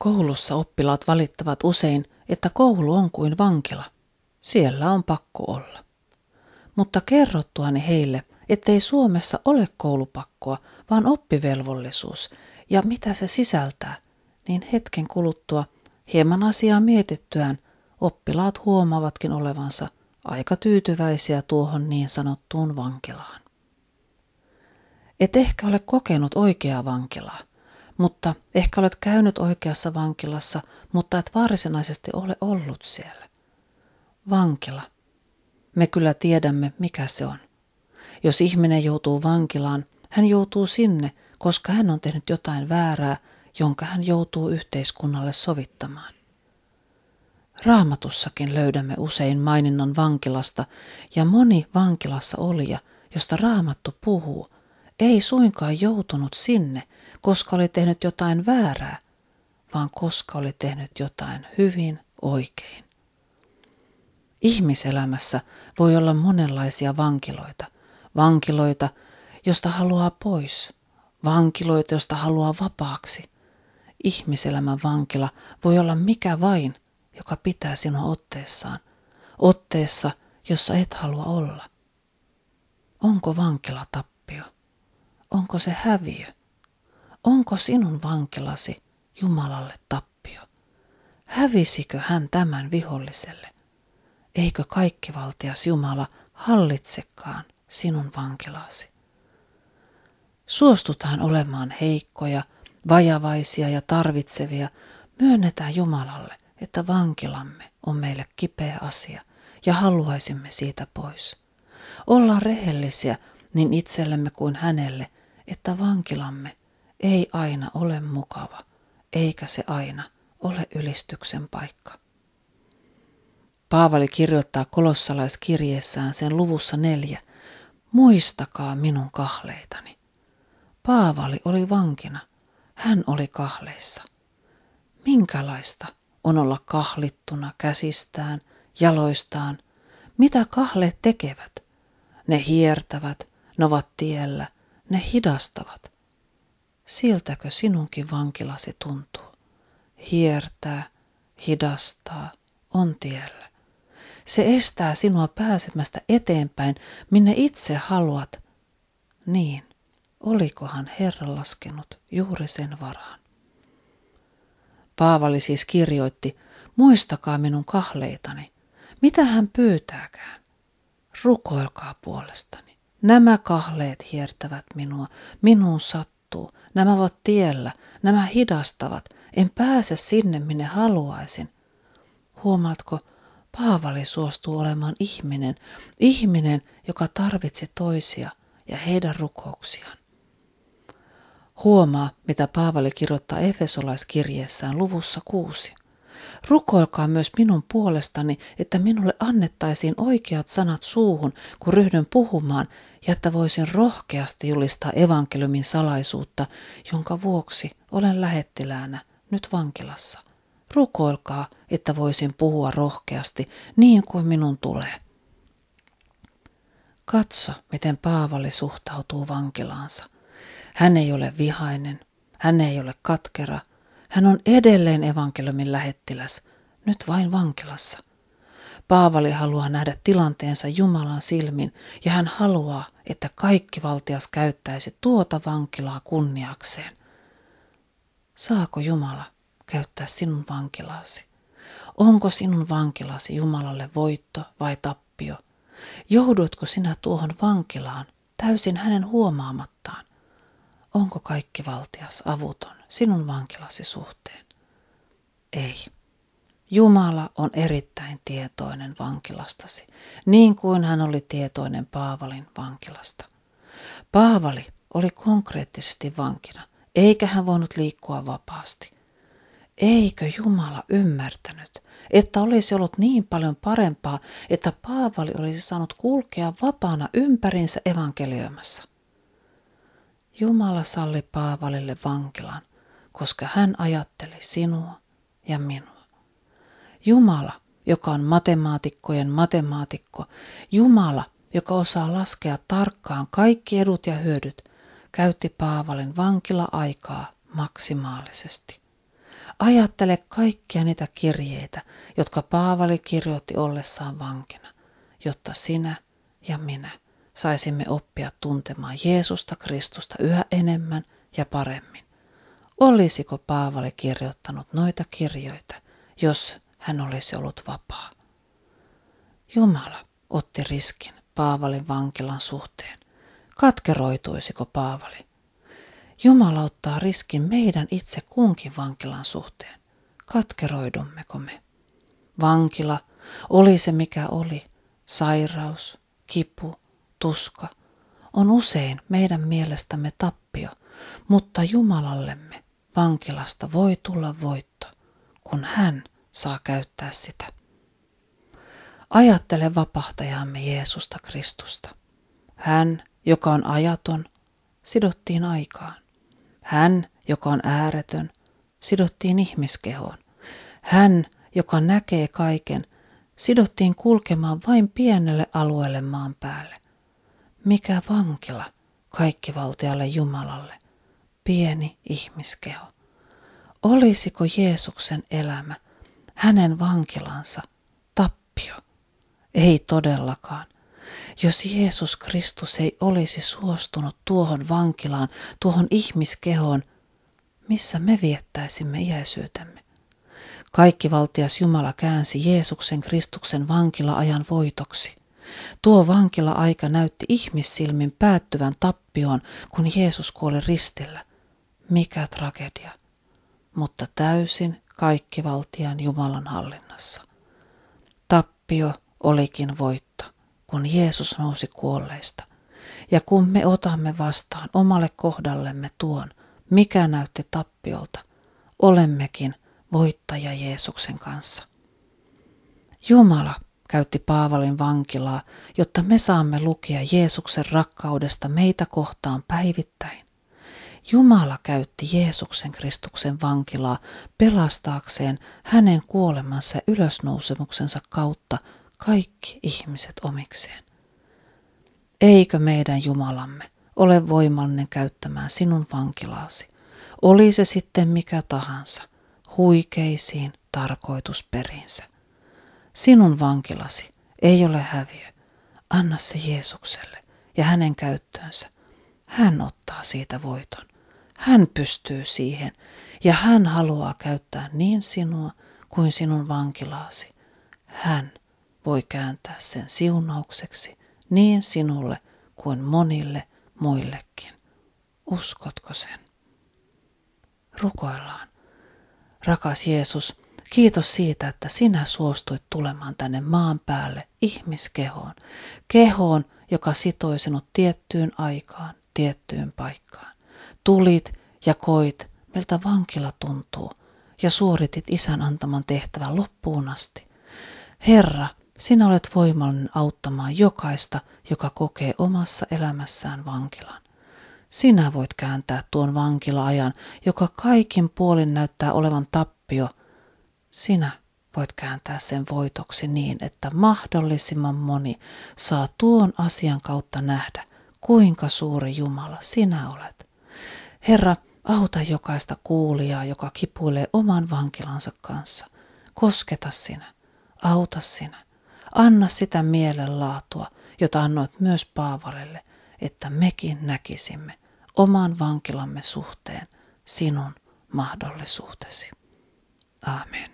Koulussa oppilaat valittavat usein, että koulu on kuin vankila. Siellä on pakko olla. Mutta kerrottuani heille, ettei Suomessa ole koulupakkoa, vaan oppivelvollisuus ja mitä se sisältää, niin hetken kuluttua hieman asiaa mietittyään oppilaat huomaavatkin olevansa aika tyytyväisiä tuohon niin sanottuun vankilaan. Et ehkä ole kokenut oikeaa vankilaa, mutta ehkä olet käynyt oikeassa vankilassa, mutta et varsinaisesti ole ollut siellä. Vankila. Me kyllä tiedämme, mikä se on. Jos ihminen joutuu vankilaan, hän joutuu sinne, koska hän on tehnyt jotain väärää, jonka hän joutuu yhteiskunnalle sovittamaan. Raamatussakin löydämme usein maininnan vankilasta, ja moni vankilassa olija, josta Raamattu puhuu, ei suinkaan joutunut sinne, koska oli tehnyt jotain väärää, vaan koska oli tehnyt jotain hyvin oikein. Ihmiselämässä voi olla monenlaisia vankiloita. Vankiloita, josta haluaa pois. Vankiloita, josta haluaa vapaaksi. Ihmiselämän vankila voi olla mikä vain, joka pitää sinua otteessaan. Otteessa, jossa et halua olla. Onko vankila tappio? Onko se häviö? Onko sinun vankilasi Jumalalle tappio? Hävisikö hän tämän viholliselle? Eikö kaikkivaltias Jumala hallitsekaan sinun vankilasi? Suostutaan olemaan heikkoja, vajavaisia ja tarvitsevia. Myönnetään Jumalalle, että vankilamme on meille kipeä asia ja haluaisimme siitä pois. Ollaan rehellisiä niin itsellemme kuin hänelle, että vankilamme ei aina ole mukava, eikä se aina ole ylistyksen paikka. Paavali kirjoittaa kolossalaiskirjeessään sen luvussa 4, muistakaa minun kahleitani. Paavali oli vankina, hän oli kahleissa. Minkälaista on olla kahlittuna käsistään, jaloistaan? Mitä kahleet tekevät? Ne hiertävät, ne ovat tiellä, ne hidastavat. Siltäkö sinunkin vankilasi tuntuu? Hiertää, hidastaa, on tiellä. Se estää sinua pääsemästä eteenpäin, minne itse haluat. Niin, olikohan Herra laskenut juuri sen varaan? Paavali siis kirjoitti, muistakaa minun kahleitani. Mitä hän pyytääkään? Rukoilkaa puolestani. Nämä kahleet hiertävät minua, minuun sattuu, nämä ovat tiellä, nämä hidastavat, en pääse sinne minne haluaisin. Huomaatko, Paavali suostuu olemaan ihminen, joka tarvitsi toisia ja heidän rukouksiaan. Huomaa, mitä Paavali kirjoittaa Efesolaiskirjeessään luvussa 6. Rukoilkaa myös minun puolestani, että minulle annettaisiin oikeat sanat suuhun, kun ryhdyn puhumaan, ja että voisin rohkeasti julistaa evankeliumin salaisuutta, jonka vuoksi olen lähettiläänä nyt vankilassa. Rukoilkaa, että voisin puhua rohkeasti niin kuin minun tulee. Katso, miten Paavali suhtautuu vankilaansa. Hän ei ole vihainen, hän ei ole katkera, hän on edelleen evankeliumin lähettiläs, nyt vain vankilassa. Paavali haluaa nähdä tilanteensa Jumalan silmin ja hän haluaa, että kaikkivaltias käyttäisi tuota vankilaa kunniakseen. Saako Jumala käyttää sinun vankilasi? Onko sinun vankilasi Jumalalle voitto vai tappio? Joudutko sinä tuohon vankilaan täysin hänen huomaamattaan? Onko kaikkivaltias avuton sinun vankilasi suhteen? Ei. Jumala on erittäin tietoinen vankilastasi, niin kuin hän oli tietoinen Paavalin vankilasta. Paavali oli konkreettisesti vankina, eikä hän voinut liikkua vapaasti. Eikö Jumala ymmärtänyt, että olisi ollut niin paljon parempaa, että Paavali olisi saanut kulkea vapaana ympärinsä evankelioimassa? Jumala salli Paavalille vankilan, koska hän ajatteli sinua ja minua. Jumala, joka on matemaatikkojen matemaatikko, Jumala, joka osaa laskea tarkkaan kaikki edut ja hyödyt, käytti Paavalin vankila-aikaa maksimaalisesti. Ajattele kaikkia niitä kirjeitä, jotka Paavali kirjoitti ollessaan vankina, jotta sinä ja minä saisimme oppia tuntemaan Jeesusta Kristusta yhä enemmän ja paremmin. Olisiko Paavali kirjoittanut noita kirjoita, jos hän olisi ollut vapaa? Jumala otti riskin Paavalin vankilan suhteen. Katkeroituisiko Paavali? Jumala ottaa riskin meidän itse kunkin vankilan suhteen. Katkeroidummeko me? Vankila, oli se mikä oli, sairaus, kipu, tuska, on usein meidän mielestämme tappio, mutta Jumalallemme vankilasta voi tulla voitto, kun hän saa käyttää sitä. Ajattele vapahtajamme Jeesusta Kristusta. Hän, joka on ajaton, sidottiin aikaan. Hän, joka on ääretön, sidottiin ihmiskehoon. Hän, joka näkee kaiken, sidottiin kulkemaan vain pienelle alueelle maan päälle. Mikä vankila kaikkivaltialle Jumalalle, pieni ihmiskeho. Olisiko Jeesuksen elämä, hänen vankilansa, tappio? Ei todellakaan. Jos Jeesus Kristus ei olisi suostunut tuohon vankilaan, tuohon ihmiskehoon, missä me viettäisimme iäisyytemme? Kaikkivaltias Jumala käänsi Jeesuksen Kristuksen vankila-ajan voitoksi. Tuo vankila-aika näytti ihmissilmin päättyvän tappioon, kun Jeesus kuoli ristillä. Mikä tragedia, mutta täysin kaikkivaltiaan Jumalan hallinnassa. Tappio olikin voitto, kun Jeesus nousi kuolleista. Ja kun me otamme vastaan omalle kohdallemme tuon, mikä näytti tappiolta, olemmekin voittaja Jeesuksen kanssa. Jumala käytti Paavalin vankilaa, jotta me saamme lukea Jeesuksen rakkaudesta meitä kohtaan päivittäin. Jumala käytti Jeesuksen Kristuksen vankilaa pelastaakseen hänen kuolemansa ja ylösnousemuksensa kautta kaikki ihmiset omikseen. Eikö meidän Jumalamme ole voimallinen käyttämään sinun vankilaasi, oli se sitten mikä tahansa, huikeisiin tarkoitusperinsä. Sinun vankilasi ei ole häviö. Anna se Jeesukselle ja hänen käyttöönsä. Hän ottaa siitä voiton. Hän pystyy siihen ja hän haluaa käyttää niin sinua kuin sinun vankilaasi. Hän voi kääntää sen siunaukseksi niin sinulle kuin monille muillekin. Uskotko sen? Rukoillaan. Rakas Jeesus, kiitos siitä, että sinä suostuit tulemaan tänne maan päälle ihmiskehoon. Kehoon, joka sitoi sinut tiettyyn aikaan, tiettyyn paikkaan. Tulit ja koit, miltä vankila tuntuu, ja suoritit Isän antaman tehtävän loppuun asti. Herra, sinä olet voimallinen auttamaan jokaista, joka kokee omassa elämässään vankilan. Sinä voit kääntää tuon vankila-ajan, joka kaikin puolin näyttää olevan tappio. Sinä voit kääntää sen voitoksi niin, että mahdollisimman moni saa tuon asian kautta nähdä, kuinka suuri Jumala sinä olet. Herra, auta jokaista kuulijaa, joka kipuilee oman vankilansa kanssa. Kosketa sinä, auta sinä. Anna sitä mielenlaatua, jota annoit myös Paavalille, että mekin näkisimme oman vankilamme suhteen sinun mahdollisuutesi. Aamen.